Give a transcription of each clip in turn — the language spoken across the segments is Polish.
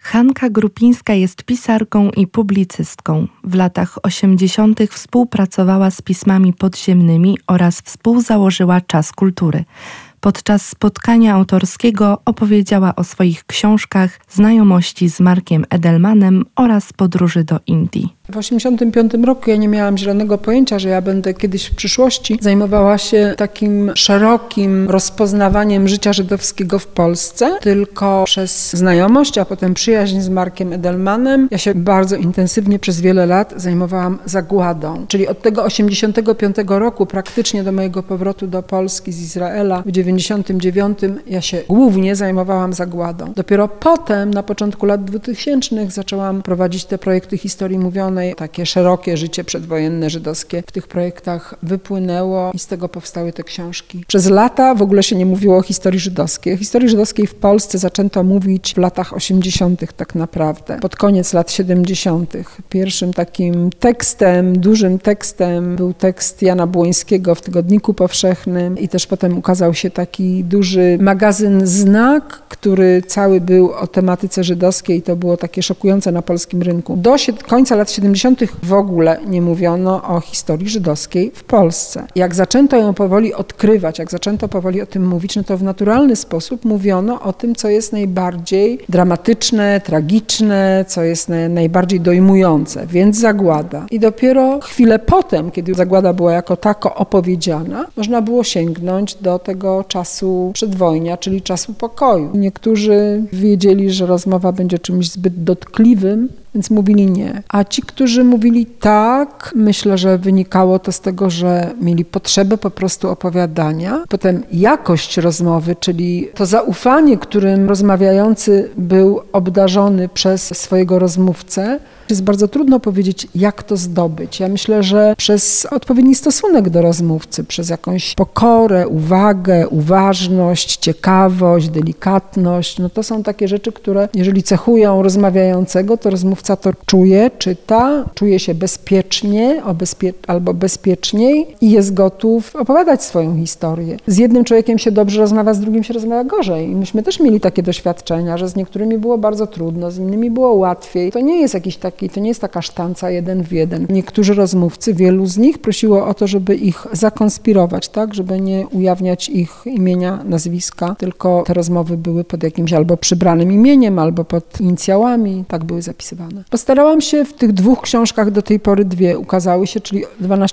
Hanka Grupińska jest pisarką i publicystką. W latach 80. współpracowała z pismami podziemnymi oraz współzałożyła Czas Kultury. Podczas spotkania autorskiego opowiedziała o swoich książkach, znajomości z Markiem Edelmanem oraz podróży do Indii. W 1985 roku ja nie miałam zielonego pojęcia, że ja będę kiedyś w przyszłości zajmowała się takim szerokim rozpoznawaniem życia żydowskiego w Polsce, tylko przez znajomość, a potem przyjaźń z Markiem Edelmanem. Ja się bardzo intensywnie przez wiele lat zajmowałam zagładą, czyli od tego 1985 roku praktycznie do mojego powrotu do Polski z Izraela w 1999 ja się głównie zajmowałam zagładą. Dopiero potem, na początku lat 2000 zaczęłam prowadzić te projekty historii mówionej. Takie szerokie życie przedwojenne żydowskie w tych projektach wypłynęło i z tego powstały te książki. Przez lata w ogóle się nie mówiło o historii żydowskiej. O historii żydowskiej w Polsce zaczęto mówić w latach 80. tak naprawdę, pod koniec lat 70. Pierwszym takim tekstem, dużym tekstem był tekst Jana Błońskiego w Tygodniku Powszechnym i też potem ukazał się taki duży magazyn Znak, który cały był o tematyce żydowskiej i to było takie szokujące na polskim rynku. Do końca lat 70. w ogóle nie mówiono o historii żydowskiej w Polsce. Jak zaczęto ją powoli odkrywać, jak zaczęto powoli o tym mówić, no to w naturalny sposób mówiono o tym, co jest najbardziej dramatyczne, tragiczne, co jest najbardziej dojmujące, więc zagłada. I dopiero chwilę potem, kiedy zagłada była jako tako opowiedziana, można było sięgnąć do tego czasu przedwojnia, czyli czasu pokoju. Niektórzy wiedzieli, że rozmowa będzie czymś zbyt dotkliwym, więc mówili nie. A ci, którzy mówili tak, myślę, że wynikało to z tego, że mieli potrzebę po prostu opowiadania. Potem jakość rozmowy, czyli to zaufanie, którym rozmawiający był obdarzony przez swojego rozmówcę. Jest bardzo trudno powiedzieć, jak to zdobyć. Ja myślę, że przez odpowiedni stosunek do rozmówcy, przez jakąś pokorę, uwagę, uważność, ciekawość, delikatność, no to są takie rzeczy, które jeżeli cechują rozmawiającego, to rozmówca to czuje, czyta, czuje się bezpiecznie albo bezpieczniej i jest gotów opowiadać swoją historię. Z jednym człowiekiem się dobrze rozmawia, z drugim się rozmawia gorzej. I myśmy też mieli takie doświadczenia, że z niektórymi było bardzo trudno, z innymi było łatwiej. To nie jest to nie jest taka sztanca 1 w 1. Niektórzy rozmówcy, wielu z nich prosiło o to, żeby ich zakonspirować, tak, żeby nie ujawniać ich imienia, nazwiska, tylko te rozmowy były pod jakimś albo przybranym imieniem, albo pod inicjałami, tak były zapisywane. Postarałam się w tych 2 książkach, do tej pory 2 ukazały się, czyli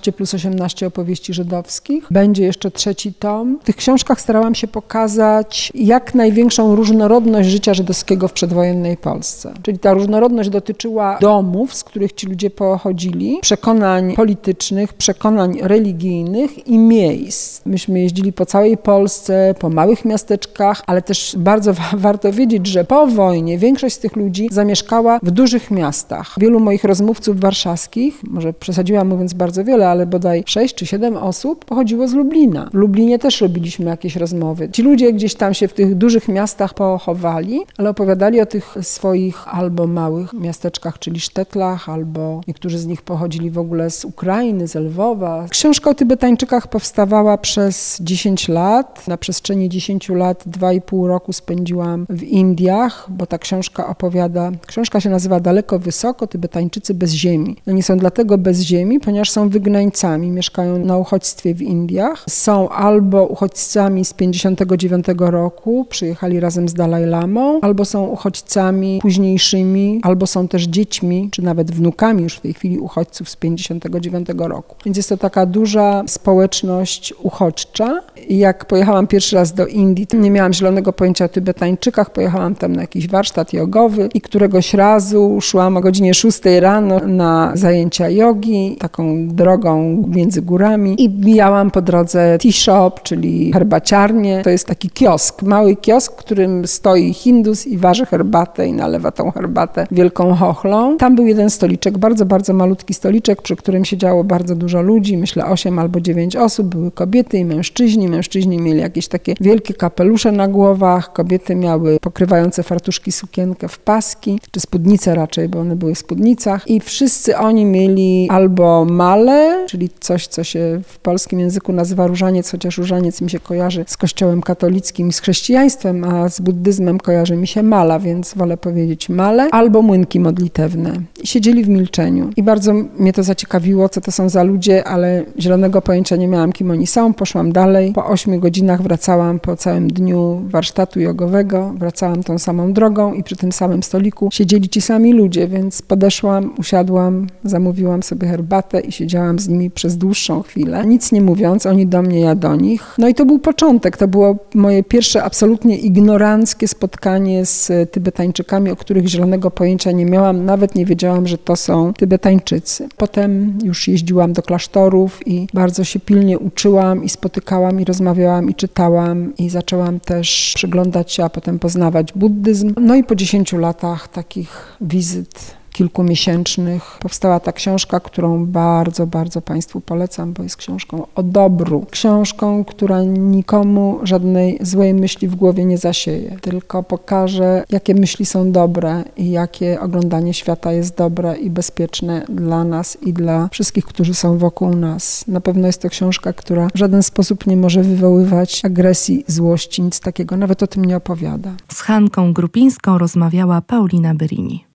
12+18 opowieści żydowskich. Będzie jeszcze 3 tom. W tych książkach starałam się pokazać jak największą różnorodność życia żydowskiego w przedwojennej Polsce. Czyli ta różnorodność dotyczyła domów, z których ci ludzie pochodzili, przekonań politycznych, przekonań religijnych i miejsc. Myśmy jeździli po całej Polsce, po małych miasteczkach, ale też bardzo warto wiedzieć, że po wojnie większość z tych ludzi zamieszkała w dużych miastach. Wielu moich rozmówców warszawskich, może przesadziłam mówiąc bardzo wiele, ale bodaj 6 czy 7 osób pochodziło z Lublina. W Lublinie też robiliśmy jakieś rozmowy. Ci ludzie gdzieś tam się w tych dużych miastach pochowali, ale opowiadali o tych swoich albo małych miasteczkach, czyli Sztetlach, albo niektórzy z nich pochodzili w ogóle z Ukrainy, z Lwowa. Książka o Tybetańczykach powstawała przez 10 lat. Na przestrzeni 10 lat 2,5 roku spędziłam w Indiach, bo ta książka się nazywa Daleko, Wysoko, Tybetańczycy bez ziemi. Oni są dlatego bez ziemi, ponieważ są wygnańcami, mieszkają na uchodźstwie w Indiach. Są albo uchodźcami z 59 roku, przyjechali razem z Dalaj Lamą, albo są uchodźcami późniejszymi, albo są też dziećmi, czy nawet wnukami już w tej chwili uchodźców z 59 roku. Więc jest to taka duża społeczność uchodźcza. I jak pojechałam pierwszy raz do Indii, to nie miałam zielonego pojęcia o Tybetańczykach, pojechałam tam na jakiś warsztat jogowy i któregoś razu szłam o godzinie 6 rano na zajęcia jogi, taką drogą między górami i mijałam po drodze tea shop, czyli herbaciarnię. To jest taki kiosk, mały kiosk, w którym stoi Hindus i waży herbatę i nalewa tą herbatę wielką chochlą. Tam był jeden stoliczek, bardzo, bardzo malutki stoliczek, przy którym siedziało bardzo dużo ludzi, myślę 8 albo 9 osób, były kobiety i mężczyźni. Mężczyźni mieli jakieś takie wielkie kapelusze na głowach, kobiety miały pokrywające fartuszki sukienkę w paski, czy spódnice raczej raczej, bo one były w spódnicach i wszyscy oni mieli albo malę, czyli coś, co się w polskim języku nazywa różaniec, chociaż różaniec mi się kojarzy z kościołem katolickim i z chrześcijaństwem, a z buddyzmem kojarzy mi się mala, więc wolę powiedzieć malę, albo młynki modlitewne. I siedzieli w milczeniu. I bardzo mnie to zaciekawiło, co to są za ludzie, ale zielonego pojęcia nie miałam, kim oni są. Poszłam dalej. Po 8 godzinach wracałam po całym dniu warsztatu jogowego. Wracałam tą samą drogą i przy tym samym stoliku siedzieli ci sami ludzie, więc podeszłam, usiadłam, zamówiłam sobie herbatę i siedziałam z nimi przez dłuższą chwilę. Nic nie mówiąc, oni do mnie, ja do nich. No i to był początek. To było moje pierwsze absolutnie ignoranckie spotkanie z Tybetańczykami, o których zielonego pojęcia nie miałam. Nawet nie wiedziałam, że to są Tybetańczycy. Potem już jeździłam do klasztorów i bardzo się pilnie uczyłam i spotykałam i rozmawiałam i czytałam i zaczęłam też przyglądać się, a potem poznawać buddyzm. No i po 10 latach takich wizyt kilkumiesięcznych powstała ta książka, którą bardzo, bardzo Państwu polecam, bo jest książką o dobru. Książką, która nikomu żadnej złej myśli w głowie nie zasieje, tylko pokaże, jakie myśli są dobre i jakie oglądanie świata jest dobre i bezpieczne dla nas i dla wszystkich, którzy są wokół nas. Na pewno jest to książka, która w żaden sposób nie może wywoływać agresji, złości, nic takiego. Nawet o tym nie opowiada. Z Hanką Grupińską rozmawiała Paulina Berini.